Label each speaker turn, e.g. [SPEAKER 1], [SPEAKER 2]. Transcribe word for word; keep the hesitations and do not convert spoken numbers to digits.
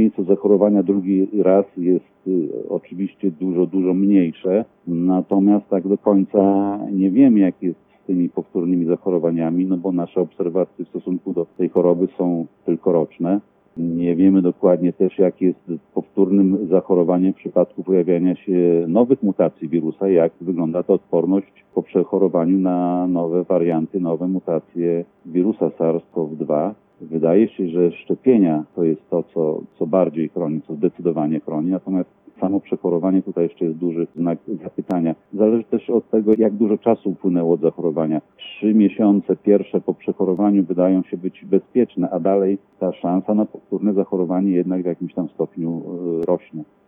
[SPEAKER 1] prawdopodobieństwo zachorowania drugi raz jest y, oczywiście dużo, dużo mniejsze, natomiast tak do końca nie wiemy, jak jest z tymi powtórnymi zachorowaniami, no bo nasze obserwacje w stosunku do tej choroby są tylko roczne. Nie wiemy dokładnie też, jak jest z powtórnym zachorowaniem w przypadku pojawiania się nowych mutacji wirusa, jak wygląda ta odporność po przechorowaniu na nowe warianty, nowe mutacje wirusa SARS-CoV dwa. Wydaje się, że szczepienia to jest to, co, co bardziej chroni, co zdecydowanie chroni, natomiast samo przechorowanie tutaj jeszcze jest duży znak zapytania. Zależy też od tego, jak dużo czasu upłynęło od zachorowania. Trzy miesiące pierwsze po przechorowaniu wydają się być bezpieczne, a dalej ta szansa na powtórne zachorowanie jednak w jakimś tam stopniu rośnie.